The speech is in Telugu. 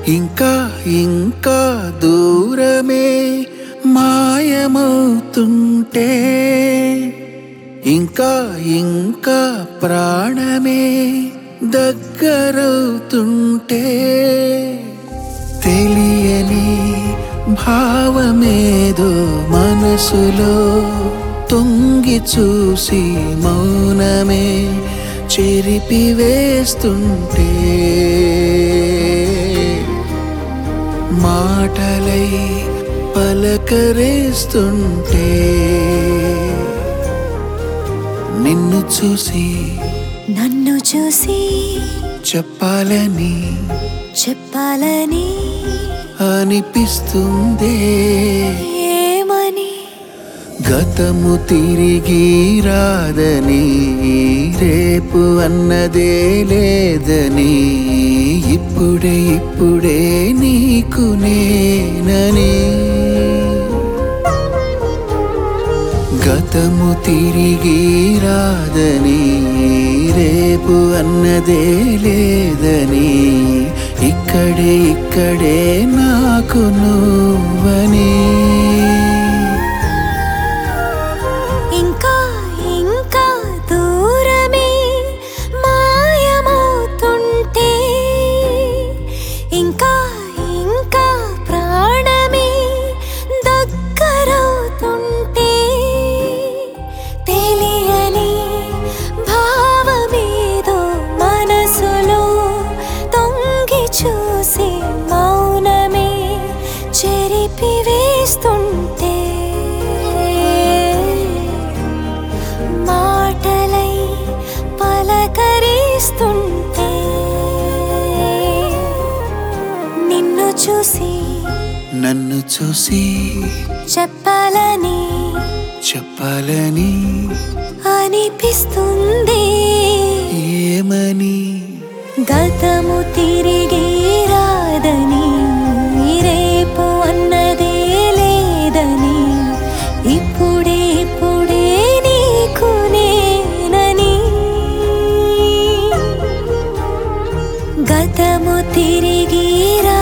ఇంకా ఇంకా దూరమే మాయమవుతుంటే, ఇంకా ఇంకా ప్రాణమే దగ్గరవుతుంటే, తెలియని భావమేదో మనసులో తొంగి చూసి మౌనమే చెరిపివేస్తుంటే, మాటలై పలకరిస్తుంటే, నిన్ను చూసి నన్ను చూసి చెప్పాలని అనిపిస్తుందే. ఏమని? గతము తిరిగి రాదని, రేపు అన్నదే లేదని, ఇప్పుడే ఇప్పుడే నీకు నేనని. గతము తిరిగి రాదని, రేపు అన్నదే లేదని, ఇక్కడే ఇక్కడే నాకు నువ్వని. ఇంకా ఇంకా దూరమే మాయమవుతుంటే, ఇంకా ఇంకా ప్రాణమే దగ్గరవుతుంటే, తెలియని భావమేదో మనసులో తొంగి చూసి మౌనమే చెరిపివేస్తుంటే, మాటలై పలకరిస్తుంటే, నిన్ను చూసి నన్ను చూసి చెప్పాలని అనిపిస్తుంది. ఏమని? గతము తిరిగి రాదని, రేపు అన్నదే లేదని, ఇప్పుడే ఇప్పుడే నీకు నేనని. గతము తిరిగి